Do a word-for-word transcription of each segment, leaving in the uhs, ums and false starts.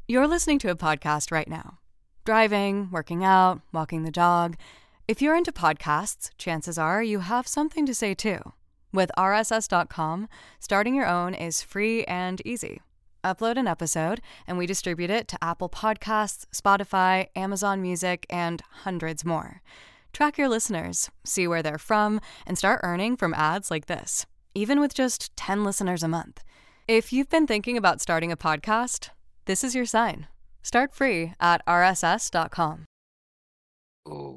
You're listening to a podcast right now. Driving, working out, walking the dog. If you're into podcasts, chances are you have something to say too. With R S S dot com, starting your own is free and easy. Upload an episode, and we distribute it to Apple Podcasts, Spotify, Amazon Music, and hundreds more. Track your listeners, see where they're from, and start earning from ads like this, even with just ten listeners a month. If you've been thinking about starting a podcast, this is your sign. Start free at R S S dot com. Oh.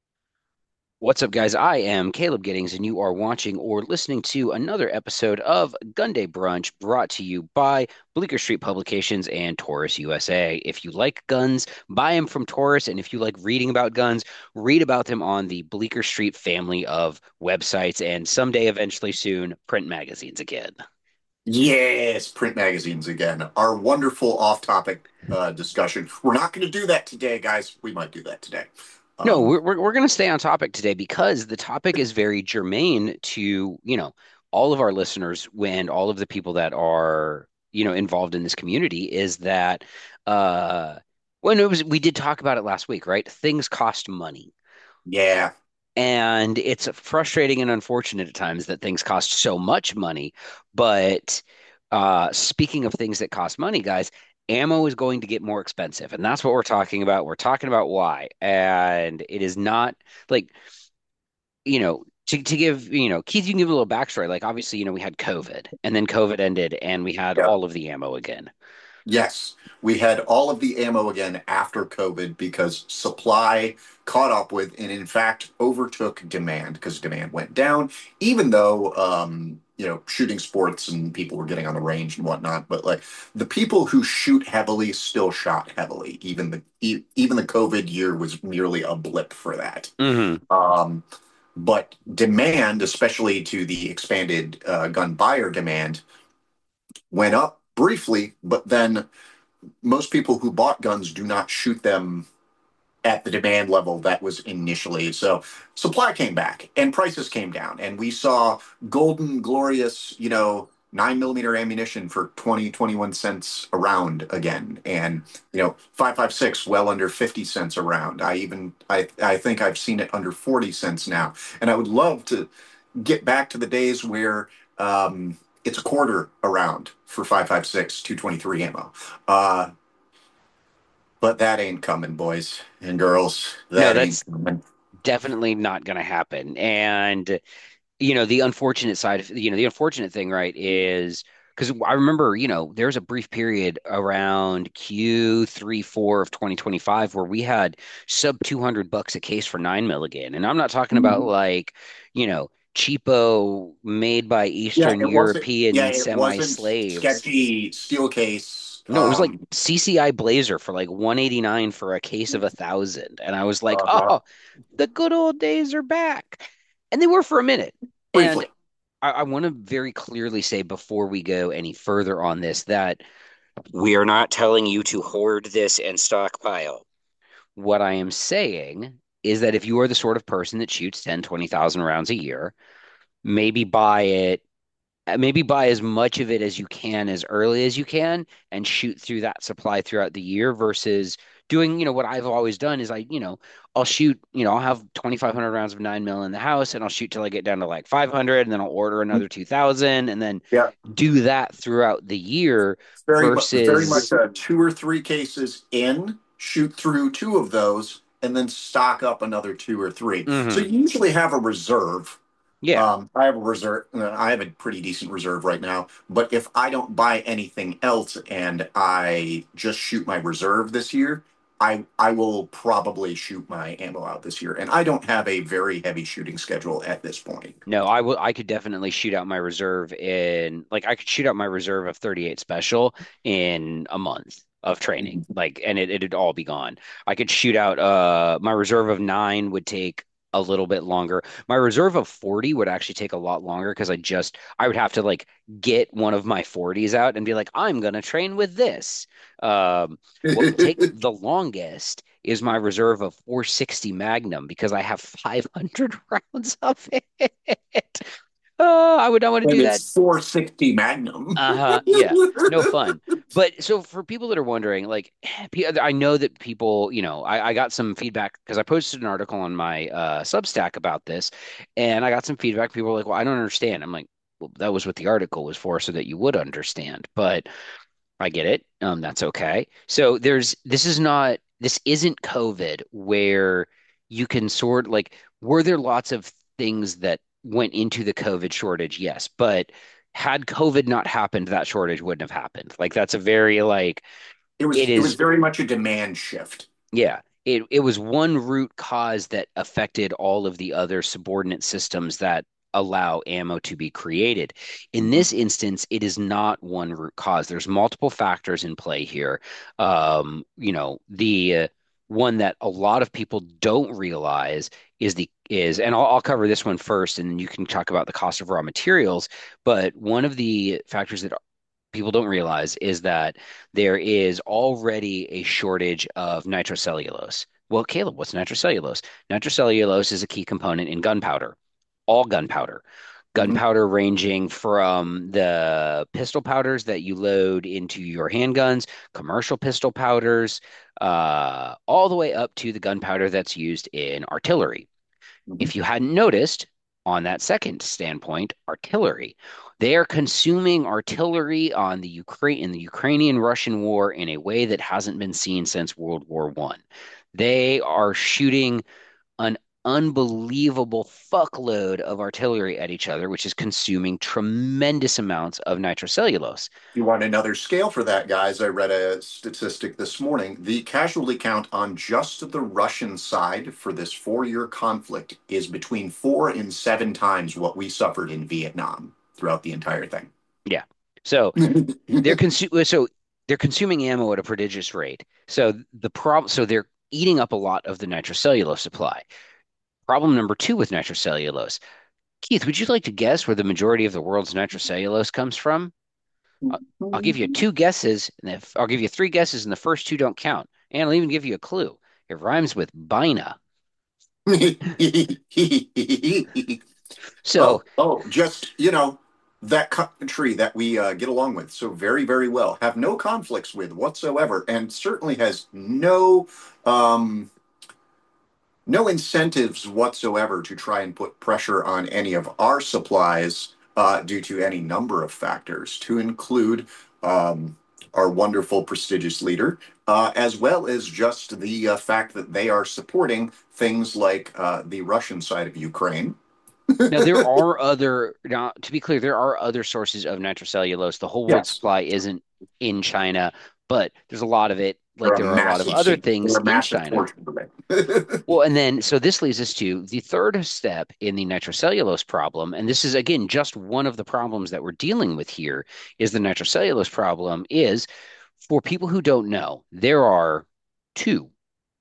What's up, guys? I am Caleb Giddings, and you are watching or listening to another episode of Gun Day Brunch brought to you by Bleecker Street Publications and Taurus U S A. If you like guns, buy them from Taurus, and if you like reading about guns, read about them on the Bleecker Street family of websites, and someday, eventually soon, print magazines again. Yes, print magazines again. Our wonderful off-topic uh, discussion. We're not going to do that today, guys. We might do that today. No, Um, we're we're, we're going to stay on topic today because the topic is very germane to, you know, all of our listeners and all of the people that are, you know, involved in this community is that uh when it was we did talk about it last week, right? Things cost money. yeah, And it's frustrating and unfortunate at times that things cost so much money. But uh, speaking of things that cost money, guys, ammo is going to get more expensive. And that's what we're talking about. We're talking about why. And it is not like, you know, to, to give, you know, Keith, you can give a little backstory. Like, obviously, you know, we had COVID and then COVID ended and we had yeah. all of the ammo again. Yes, we had all of the ammo again after COVID because supply caught up with and in fact overtook demand because demand went down, even though um, you know, shooting sports and people were getting on the range and whatnot. But like the people who shoot heavily still shot heavily. Even the e- even the COVID year was merely a blip for that. Hmm. Um, but demand, especially to the expanded uh, gun buyer demand, went up briefly, but then most people who bought guns do not shoot them at the demand level that was initially. So supply came back and prices came down, and we saw golden, glorious, you know, nine millimeter ammunition for twenty, twenty-one cents a round again. And, you know, five five six well under fifty cents a round. I even, I, I think I've seen it under forty cents now. And I would love to get back to the days where, um, it's a quarter a round for five five six, two twenty-three ammo. Uh, but that ain't coming, boys and girls. No, That ain't that's coming. definitely not going to happen. And you know, the unfortunate side of, you know, the unfortunate thing, right, is because I remember, you know, there's a brief period around Q three, four of twenty twenty-five where we had sub two hundred bucks a case for nine milligan. And I'm not talking about Mhm. like, you know, cheapo made by Yeah, Eastern it wasn't. Yeah, European it wasn't semi-slaves. sketchy steel case. No, it was like Um, C C I Blazer for like one eighty-nine for a case of a thousand. And I was like, uh, oh, the good old days are back. And they were for a minute. And briefly. I, I want to very clearly say before we go any further on this that we are not telling you to hoard this and stockpile. What I am saying is that if you are the sort of person that shoots ten, twenty thousand rounds a year, maybe buy it, uh, maybe buy as much of it as you can as early as you can and shoot through that supply throughout the year versus doing, you know, what I've always done is I, you know, I'll shoot, you know, I'll have twenty-five hundred rounds of nine mil in the house and I'll shoot till I get down to like five hundred and then I'll order another two thousand and then Yeah, do that throughout the year very much, very much versus, uh, two or three cases in, shoot through two of those, and then stock up another two or three. So mhm, you usually have a reserve. yeah. Um, I have a reserve. uh, I have a pretty decent reserve right now. But if I don't buy anything else and I just shoot my reserve this year, I I will probably shoot my ammo out this year. And I don't have a very heavy shooting schedule at this point. No, I will. I could definitely shoot out my reserve in like I could shoot out my reserve of thirty-eight special in a month of training. Like, and it it'd all be gone. I could shoot out uh my reserve of nine would take a little bit longer. My reserve of forty would actually take a lot longer because I just I would have to like get one of my forties out and be like, I'm gonna train with this. Um, what would take the longest is my reserve of four sixty Magnum because I have five hundred rounds of it. Uh, I would not want to And do that. it's four sixty Magnum. Uh-huh. Yeah. No fun. But so for people that are wondering, like, I know that people, you know, I, I got some feedback because I posted an article on my uh, Substack about this, and I got some feedback. People were like, "Well, I don't understand." I'm like, "Well, that was what the article was for, so that you would understand." But I get it. Um, that's okay. So there's this is not this isn't COVID where you can sort like were there lots of things that went into the COVID shortage? Yes, but had COVID not happened, that shortage wouldn't have happened. Like that's a very like It it was it was is very much a demand shift. yeah. It it was one root cause that affected all of the other subordinate systems that allow ammo to be created. In Mhm. this instance, it is not one root cause. There's multiple factors in play here. Um, you know, the uh, one that a lot of people don't realize is the is, and I'll, I'll cover this one first, and then you can talk about the cost of raw materials. But one of the factors that people don't realize is that there is already a shortage of nitrocellulose. Well, Caleb, what's nitrocellulose? Nitrocellulose is a key component in gunpowder, all gunpowder. Mhm. Gunpowder ranging from the pistol powders that you load into your handguns, commercial pistol powders, uh, all the way up to the gunpowder that's used in artillery. Mhm. If you hadn't noticed, on that second standpoint, artillery. They are consuming artillery on the Ukraine in the Ukrainian-Russian war in a way that hasn't been seen since World War One. They are shooting an unbelievable fuckload of artillery at each other, which is consuming tremendous amounts of nitrocellulose. You want another scale for that, guys? I read a statistic this morning. The casualty count on just the Russian side for this four year conflict is between four and seven times what we suffered in Vietnam throughout the entire thing. Yeah. So they're consu- so they're consuming ammo at a prodigious rate. So the problem, so they're eating up a lot of the nitrocellulose supply. Problem number two with nitrocellulose. Keith, would you like to guess where the majority of the world's nitrocellulose comes from? I'll, I'll give you two guesses, and if I'll give you three guesses, and the first two don't count. And I'll even give you a clue. It rhymes with bina. So oh, oh, just, you know, that country that we uh, get along with so very, very well, have no conflicts with whatsoever, and certainly has no um, no incentives whatsoever to try and put pressure on any of our supplies uh, due to any number of factors, to include um, our wonderful, prestigious leader, uh, as well as just the uh, fact that they are supporting things like uh, the Russian side of Ukraine. now there are other, now to be clear, there are other sources of nitrocellulose. The whole world Yes, supply isn't in China, but there's a lot of it, they're like a there are a lot of massive, other they're things a in massive China. portion of it. Well, and then so this leads us to the third step in the nitrocellulose problem. And this is again just one of the problems that we're dealing with here is the nitrocellulose problem is for people who don't know, there are two,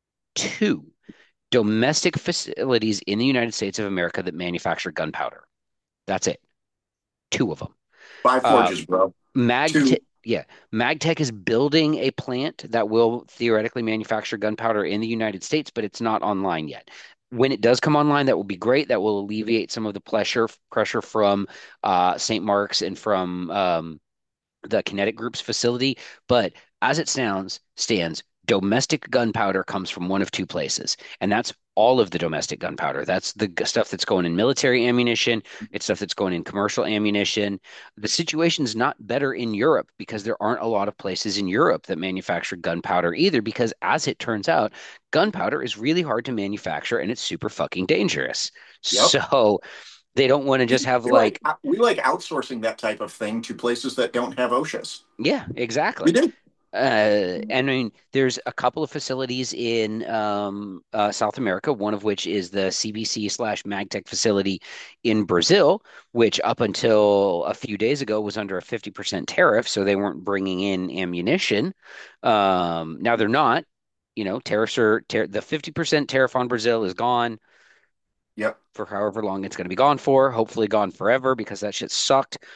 two domestic facilities in the United States of America that manufacture gunpowder. That's it. Two of them. Five Uh, forges, bro. Magtech, Two. yeah, Magtech is building a plant that will theoretically manufacture gunpowder in the United States, but it's not online yet. When it does come online, that will be great. That will alleviate some of the pressure pressure from uh, Saint Mark's and from um, the Kinetic Group's facility. But as it sounds, stands, domestic gunpowder comes from one of two places, and that's all of the domestic gunpowder. That's the stuff that's going in military ammunition. It's stuff that's going in commercial ammunition. The situation's not better in Europe because there aren't a lot of places in Europe that manufacture gunpowder either, because as it turns out, gunpowder is really hard to manufacture and it's super fucking dangerous. Yep. So they don't want to just have We like like, we like outsourcing that type of thing to places that don't have OSHAs. yeah, We exactly. do. Uh, and I mean, there's a couple of facilities in um, uh, South America, one of which is the C B C slash Magtech facility in Brazil, which up until a few days ago was under a fifty percent tariff, so they weren't bringing in ammunition. Um, now they're not. You know, tariffs are tar the fifty percent tariff on Brazil is gone Yep. for however long it's going to be gone for, hopefully gone forever because that shit sucked.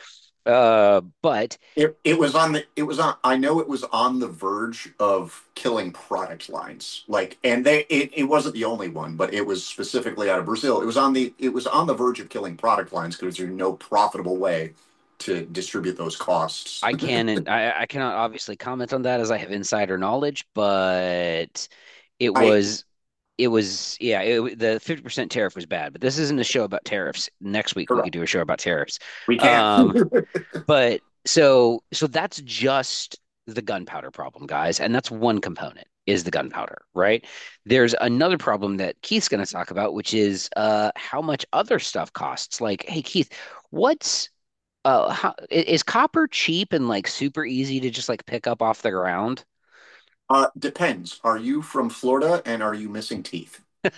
Uh, but It it was on the it was on I know it was on the verge of killing product lines. Like and they it, it wasn't the only one, but it was specifically out of Brazil. It was on the it was on the verge of killing product lines because there's no profitable way to distribute those costs. I can and I, I cannot obviously comment on that as I have insider knowledge, but it I was it was yeah, it, the fifty percent tariff was bad, but this isn't a show about tariffs. Next week we could Correct. do a show about tariffs. We can. Um, but so so that's just the gunpowder problem, guys, and that's one component is the gunpowder, right? There's another problem that Keith's going to talk about, which is uh how much other stuff costs. Like, hey Keith, what's uh how is copper cheap and like super easy to just like pick up off the ground? Uh, depends. Are you from Florida and are you missing teeth?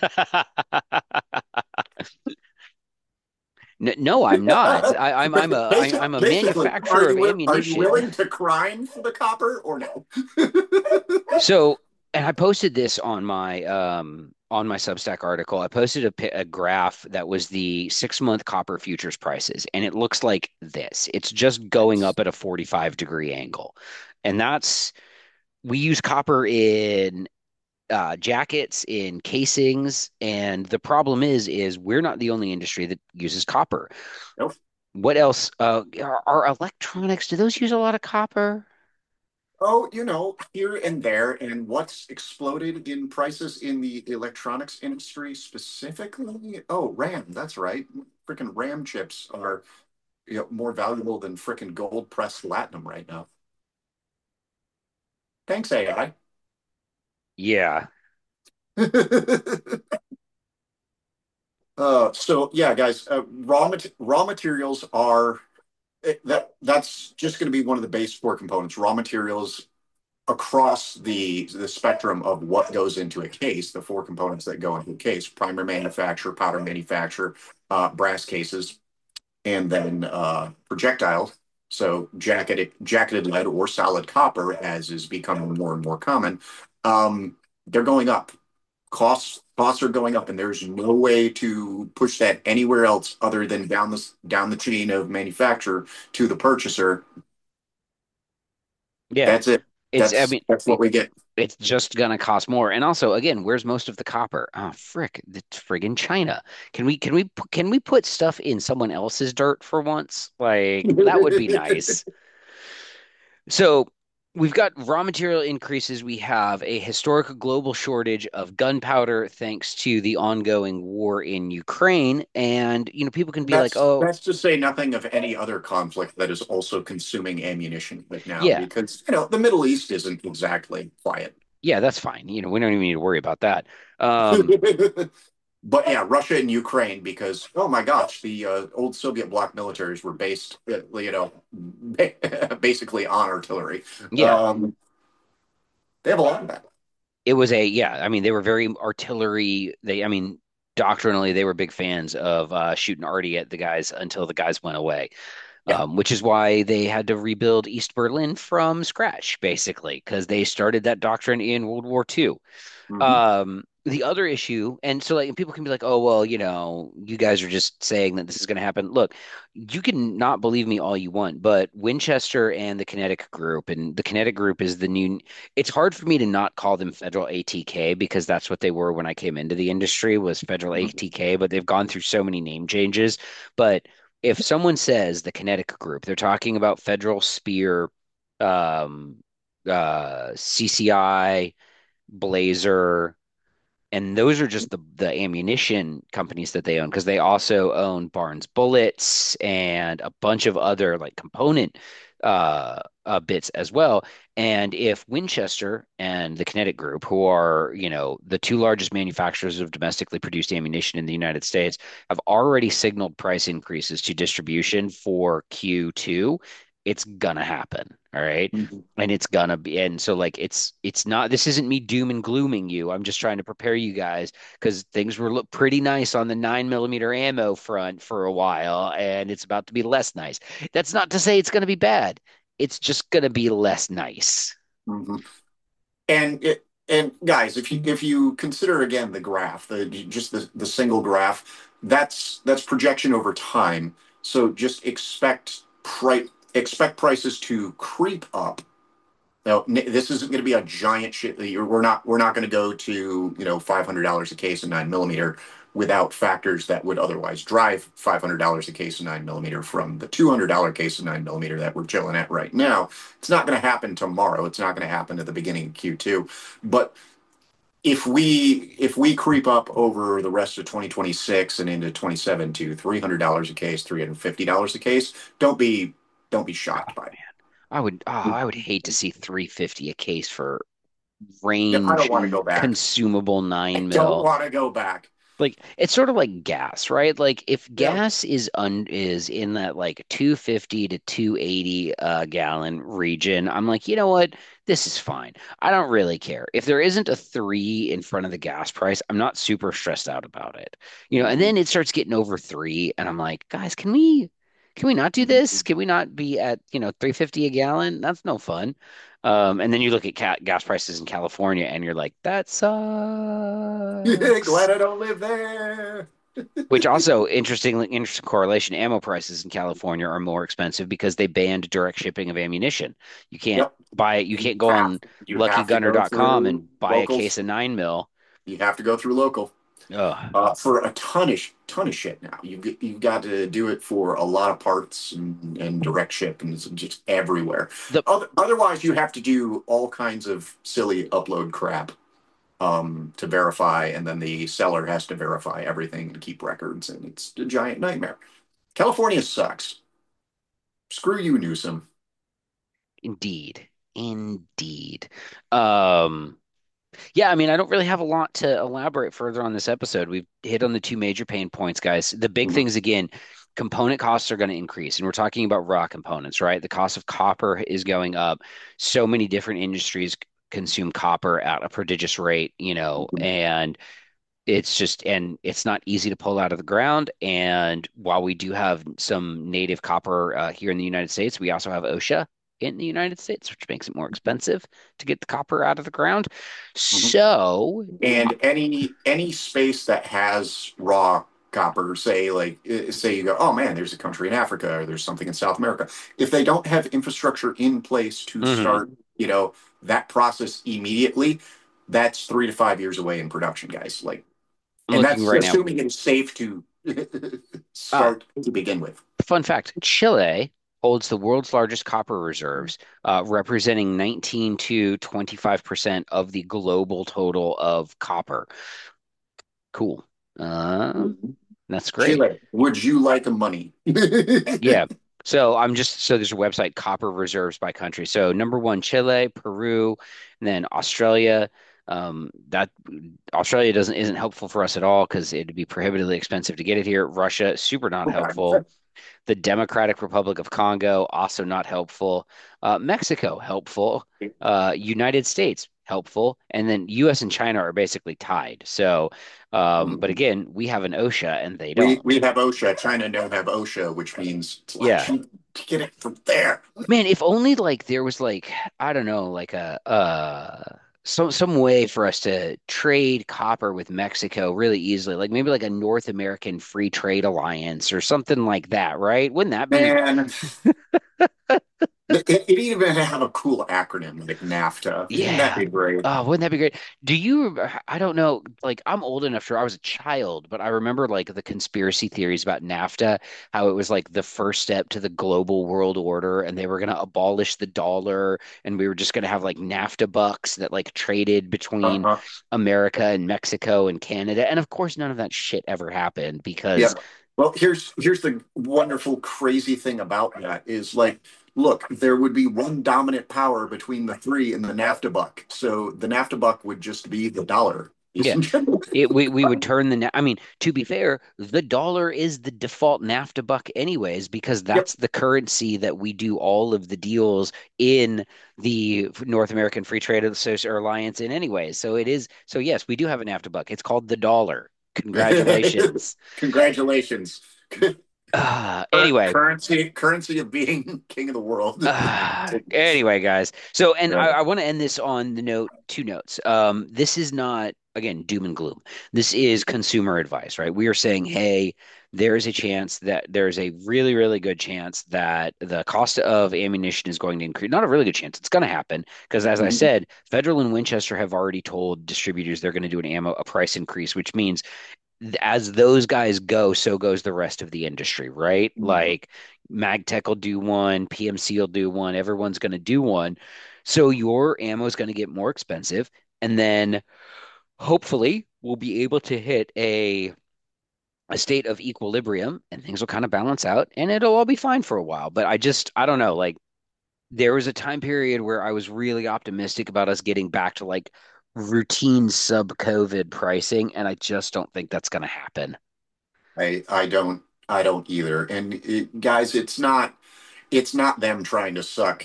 N- No, I'm not. I, I'm I'm a I, Basic, I'm a basically, are manufacturer of you wi- are you ammunition. willing to crime for the copper or no? So, and I posted this on my um on my Substack article. I posted a, pi- a graph that was the six month copper futures prices, and it looks like this. It's just going Nice. up at a forty-five degree angle, and that's we use copper in uh, jackets, in casings, and the problem is is we're not the only industry that uses copper. Nope. What else? Uh, are, are electronics? Do those use a lot of copper? Oh, you know, here and there, and what's exploded in prices in the electronics industry specifically? Oh, RAM, that's right. Freaking RAM chips are, you know, more valuable than freaking gold pressed platinum right now. Thanks, A I. Yeah. Uh, so yeah, guys, uh, raw mat raw materials are it, that that's just going to be one of the base core components. Raw materials across the the spectrum of what goes into a case, the four components that go into a case: primer manufacture, powder manufacture, uh, brass cases, and then uh, projectile. So jacketed jacketed lead or solid copper, as is becoming more and more common, um, they're going up. Costs costs are going up, and there's no way to push that anywhere else other than down the down the chain of manufacturer to the purchaser. Yeah. That's it. It's, I That's mean, that's what we get. it's just gonna cost more. And also, again, where's most of the copper? Oh, frick, it's friggin' China. Can we can we pu- can we put stuff in someone else's dirt for once? Like that would be nice. So we've got raw material increases. We have a historic global shortage of gunpowder thanks to the ongoing war in Ukraine. And you know, people can be like, That's "Oh, that's to say nothing of any other conflict that is also consuming ammunition right now, yeah, because you know the Middle East isn't exactly quiet. yeah, that's fine. You know, we don't even need to worry about that." Um, But yeah, Russia and Ukraine, because oh my gosh, the uh, old Soviet bloc militaries were based, uh, you know, basically on artillery. yeah, Um, they have a lot of that. it was a yeah. I mean, they were very artillery. They, I mean, doctrinally, they were big fans of uh, shooting arty at the guys until the guys went away. Yeah. Um, which is why they had to rebuild East Berlin from scratch, basically, because they started that doctrine in World War Two. Hmm. Um, the other issue, and so like people can be like, oh, well, you know, you guys are just saying that this is going to happen. Look, you can not believe me all you want, but Winchester and the Kinetic Group, and the Kinetic Group is the new, it's hard for me to not call them Federal A T K because that's what they were when I came into the industry was Federal Hmm. A T K, but they've gone through so many name changes. But if someone says the Kinetic Group, they're talking about Federal Spear, um, uh, C C I, Blazer, and those are just the the ammunition companies that they own because they also own Barnes Bullets and a bunch of other like component uh, uh, bits as well. And if Winchester and the Kinetic Group, who are you know the two largest manufacturers of domestically produced ammunition in the United States, have already signaled price increases to distribution for Q two, it's gonna happen. All right. Hmm. And it's gonna be, and so like it's it's not, this isn't me doom and glooming you. I'm just trying to prepare you guys because things were look pretty nice on the nine millimeter ammo front for a while, and it's about to be less nice. That's not to say it's gonna be bad. It's just gonna be less nice. Hmm. And it, and guys, if you if you consider again the graph, the just the, the single graph, that's that's projection over time. So just expect price. expect prices to creep up. Now, this isn't going to be a giant shit. We're not we're not going to go to, you know, five hundred dollars a case of nine millimeter without factors that would otherwise drive five hundred dollars a case of nine millimeter from the two hundred dollars case of nine millimeter that we're chilling at right now. It's not going to happen tomorrow. It's not going to happen at the beginning of Q two. But if we if we creep up over the rest of twenty twenty-six and into twenty-seven to three hundred dollars a case, three hundred fifty dollars a case, don't be don't be Oh shocked by man, I would oh, it. I would hate to see three fifty a case for Yeah, I don't range want to go back. consumable I nine don't mil. want to go back. Like it's sort of like gas, right? Like if Yeah. gas is un is in that like two fifty to two eighty uh gallon region, I'm like, you know what? This is fine. I don't really care. If there isn't a three in front of the gas price, I'm not super stressed out about it. You know, and then it starts getting over three, and I'm like, guys, can we can we not do this? Can we not be at, you know, three fifty a gallon? That's no fun. Um, and then you look at ca gas prices in California and you're like, that Glad sucks. I don't live there. Which also interestingly, interesting correlation. Ammo prices in California are more expensive because they banned direct shipping of ammunition. You can't Yep. buy it. You You can't go have on you have to lucky gunner go dot com through and buy a locals. case of nine mil. You have to go through local. Ugh. Uh, for a ton of ton of shit now. You get you've got to do it for a lot of parts and, and direct ship and it's just everywhere. The Other, otherwise, you have to do all kinds of silly upload crap um, to verify, and then the seller has to verify everything and keep records, and it's a giant nightmare. California sucks. Screw you, Newsom. Indeed, indeed. Um, Yeah, I mean, I don't really have a lot to elaborate further on this episode. We've hit on the two major pain points, guys. The big Mhm. things again, component costs are going to increase, and we're talking about raw components, right? The cost of copper is going up. So many different industries consume copper at a prodigious rate, you know, and it's just, and it's not easy to pull out of the ground. And while we do have some native copper uh, here in the United States, we also have OSHA in the United States, which makes it more expensive to get the copper out of the ground. Mhm. So, And any any space that has raw copper, say like uh, say you go, oh man, there's a country in Africa or there's something in South America. If they don't have infrastructure in place to mhm. start, you know, that process immediately, that's three to five years away in production, guys. Like, I'm and looking that's right now. assuming it's safe to Ah, start to begin with. fun fact, Chile holds the world's largest copper reserves, uh, representing nineteen to twenty-five percent of the global total of copper. Cool. Um, that's great. Chile, would you like a money? Yeah. So I'm just so there's a website, copper reserves by country. So number one, Chile, Peru, and then Australia. Um, that Australia doesn't isn't helpful for us at all because it'd be prohibitively expensive to get it here. Russia, super not helpful. The Democratic Republic of Congo, also not helpful. Uh, Mexico, helpful. Uh, United States, helpful. And then U S and China are basically tied. So, um, but again, we have an OSHA and they We we don't. have OSHA. China don't have OSHA, which means it's a lot Yeah. cheaper to get it from there. Man, if only like there was like I don't know, like a uh some some way for us to trade copper with Mexico really easily, like maybe like a North American free trade alliance or something like that, right? Wouldn't that be Man, it, it even have a cool acronym like NAFTA. Wouldn't that yeah. be great? Oh, wouldn't that be great? Do you, I don't know, like I'm old enough to, I was a child, but I remember like the conspiracy theories about NAFTA, how it was like the first step to the global world order and they were going to abolish the dollar and we were just going to have like NAFTA bucks that like traded between Uh-huh. America and Mexico and Canada. And of course, none of that shit ever happened Yeah. because, Well, here's here's the wonderful, crazy thing about that is like, look, there would be one dominant power between the three in the NAFTA buck. So the NAFTA buck would just be the dollar. yeah. It, we we would turn the, I mean, to be fair, the dollar is the default NAFTA buck anyways, because Yep. that's the currency that we do all of the deals in the North American Free Trade Association or Alliance in anyways. So it is, so yes, we do have a NAFTA buck. It's called the dollar. Congratulations. Congratulations. Uh, Cur- anyway, Currency currency of being king of the world. Uh, anyway, guys. So, and I, Yeah. I want to end this on the note, two notes. Um, this is not again, doom and gloom. This is consumer advice, right? We are saying, hey, there's a chance that there's a really, really good chance that the cost of ammunition is going to increase. Not a really good chance. It's going to happen because, as I Mhm. said, Federal and Winchester have already told distributors they're going to do an ammo, a price increase, which means as those guys go, so goes the rest of the industry, right? Mhm. Like MagTech will do one, P M C will do one, everyone's going to do one. So your ammo is going to get more expensive. And then hopefully we'll be able to hit a a state of equilibrium and things will kind of balance out and it'll all be fine for a while. But I just, I don't know, like there was a time period where I was really optimistic about us getting back to like routine sub-COVID pricing, and I just don't think that's going to happen. I I don't I don't either. And it, guys, it's not it's not them trying to suck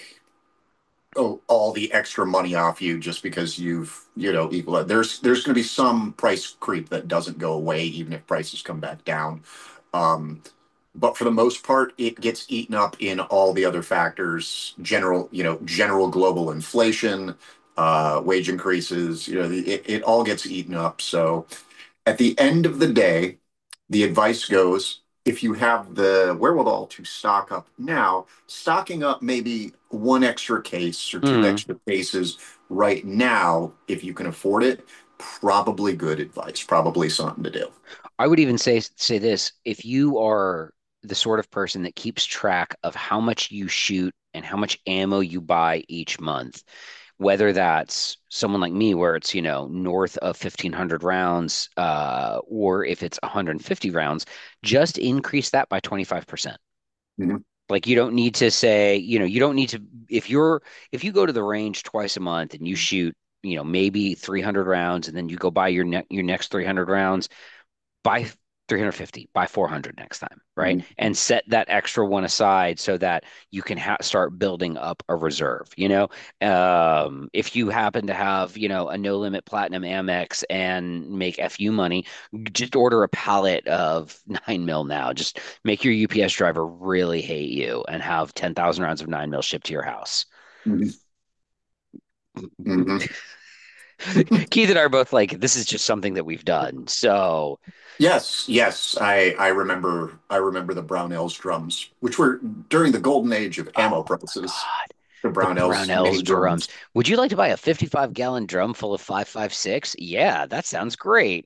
oh, all the extra money off you just because you've you know equal. There's there's going to be some price creep that doesn't go away even if prices come back down. Um, but for the most part, it gets eaten up in all the other factors. General you know general global inflation, uh, wage increases. You know it, it all gets eaten up. So at the end of the day, the advice goes if you have the wherewithal to stock up now, stocking up maybe one extra case or two Hmm. extra cases right now, if you can afford it, probably good advice, probably something to do. I would even say say this, if you are the sort of person that keeps track of how much you shoot and how much ammo you buy each month, whether that's someone like me where it's, you know, north of fifteen hundred rounds, uh, or if it's one hundred fifty rounds, just increase that by twenty-five percent. Mhm. Like you don't need to say, you know, you don't need to if you're if you go to the range twice a month and you shoot, you know, maybe three hundred rounds and then you go buy your ne your next three hundred rounds, buy three hundred fifty, buy four hundred next time, right? Mhm. And set that extra one aside so that you can ha start building up a reserve. You know, um, if you happen to have, you know, a no limit platinum Amex and make F U money, just order a pallet of nine mil now. Just make your U P S driver really hate you and have ten thousand rounds of nine mil shipped to your house. Mhm. Mhm. Keith and I are both like, this is just something that we've done. So, Yes, yes, I I remember I remember the Brownells drums, which were during the golden age of ammo oh prices. God. The The Brownells Brownells mini drums. drums. Would you like to buy a fifty-five gallon drum full of five five six? Yeah, that sounds great.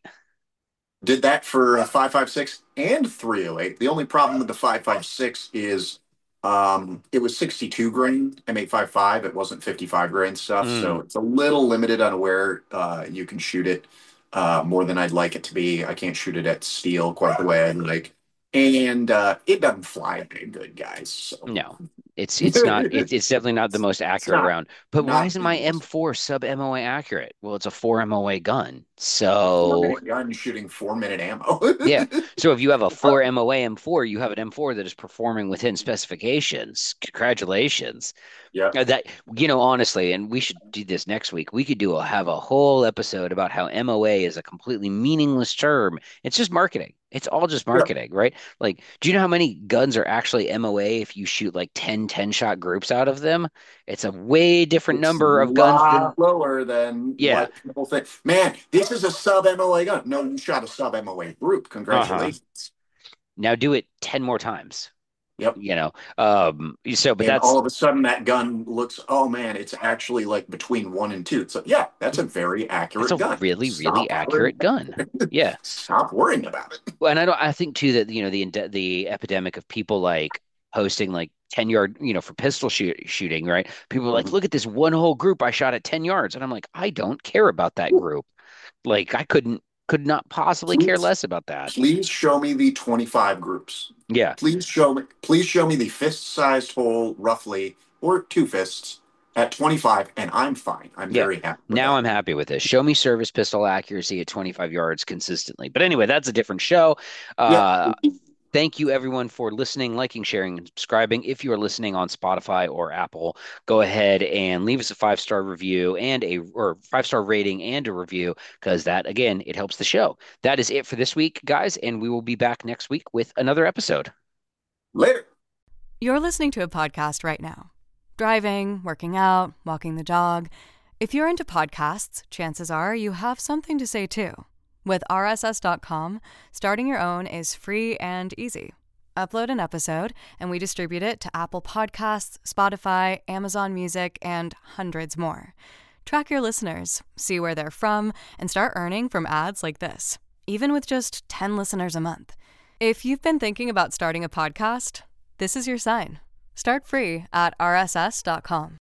Did that for a five five six and three oh eight. The only problem with the five five six is um, it was sixty-two grain M eight fifty-five. It wasn't fifty-five grain stuff, Mm. so it's a little limited on where uh, you can shoot it uh, more than I'd like it to be. I can't shoot it at steel quite the way I'd like, and uh, it doesn't fly very good, guys. So No, it's it's not. It's it's it's definitely not the most accurate not round. But why not isn't the my most M four sub M O A accurate? Well, it's a four M O A gun. a four So minute gun shooting four minute ammo. yeah. So if you have a four M O A M four, you have an M four that is performing within specifications. Congratulations. Yeah. Uh, That, you know, honestly, and we should do this next week. We could do a, have a whole episode about how M O A is a completely meaningless term. It's just marketing. It's all just Yeah. marketing, right? Like, do you know how many guns are actually M O A if you shoot like ten ten shot groups out of them? It's a way different It's a number of guns than, lot lower than yeah. what people think. Man, this is a sub M O A gun. No, you shot a sub M O A group. Uh-huh. Congratulations. Now do it ten more times, Yep. you know. Um, so, but And that's all of a sudden that gun looks, oh man, it's actually like between one and two. So yeah, that's a very that's a accurate gun. really, really Stop worrying. accurate gun. Yeah. Stop worrying about it. Well, and I don't. I think too that you know the the epidemic of people like posting like ten yard, you know, for pistol shoot, shooting, right? People are like, Mhm. look at this one whole group I shot at ten yards, and I'm like, I don't care about that group. Like, I couldn't could not possibly care Please, less about that. please show me the twenty-five groups. Yeah. Please show me, please show me the fist-sized hole roughly, or two fists at twenty-five, and I'm fine. I'm Yeah. very happy with Now that. I'm happy with this. Show me service pistol accuracy at twenty-five yards consistently. But anyway, that's a different show. Yep. Uh, Thank you, everyone, for listening, liking, sharing, and subscribing. If you are listening on Spotify or Apple, go ahead and leave us a five star review and a or five star rating and a review because that, again, it helps the show. That is it for this week, guys, and we will be back next week with another episode. Later. You're listening to a podcast right now. Driving, working out, walking the dog. If you're into podcasts, chances are you have something to say too. With R S S dot com, starting your own is free and easy. Upload an episode, and we distribute it to Apple Podcasts, Spotify, Amazon Music, and hundreds more. Track your listeners, see where they're from, and start earning from ads like this, even with just ten listeners a month. If you've been thinking about starting a podcast, this is your sign. Start free at R S S dot com.